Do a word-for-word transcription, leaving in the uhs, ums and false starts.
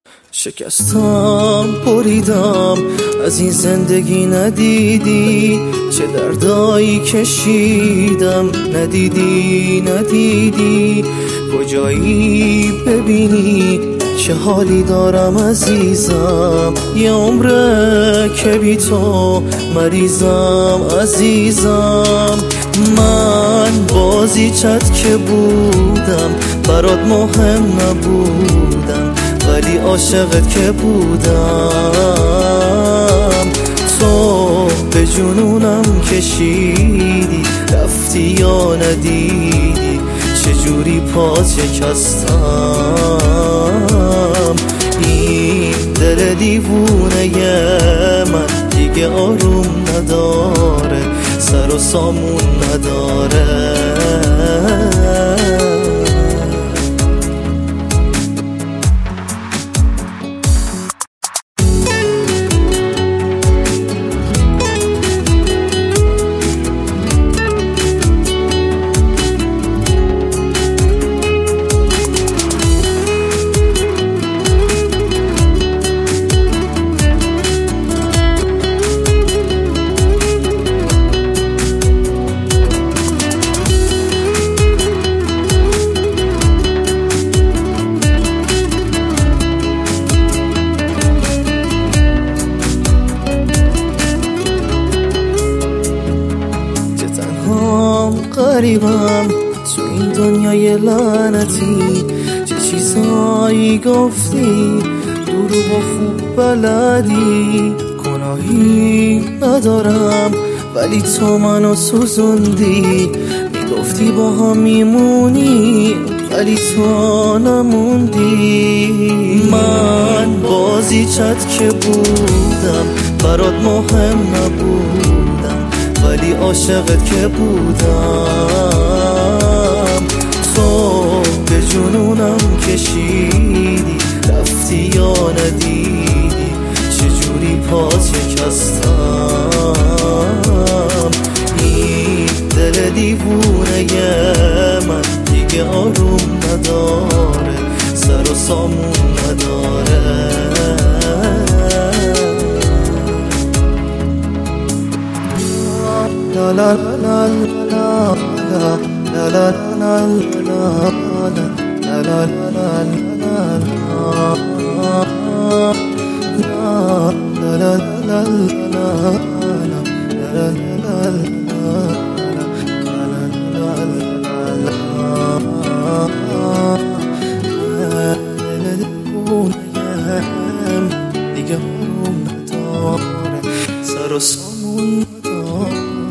شکستم بریدم از این زندگی ندیدی چه دردایی کشیدم ندیدی ندیدی کجایی ببینی چه حالی دارم عزیزم یه عمره که بی تو مریضم عزیزم من بازیچت که بودم برات مهم نبودم ولی عاشقت که بودم تو به جنونم کشیدی رفتی یا ندیدی چجوری پات شکستم این دل دیوونه من دیگه آروم نداره سر و سامون نداره غریبم تو این دنیای لعنتی چه چیزایی گفتی دروغ و خوب بلدی گناهی ندارم ولی تو منو سوزوندی میگفتی با هم میمونی ولی تو نموندی من بازیچت که بودم برات مهم نبودم ولی عاشقت که بودم تو به جنونم کشیدی رفتی یا ندیدی چجوری پات شکستم این دل دیوونه من دیگه آروم نداره سر و سامون نداره La la la la la la la la la la la la la la